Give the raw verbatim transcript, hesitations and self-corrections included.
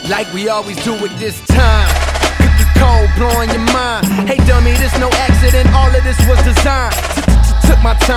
like we always do at this time. Cookie cold, blowing your mind. Hey dummy, this no accident, all of this was designed. Took my time.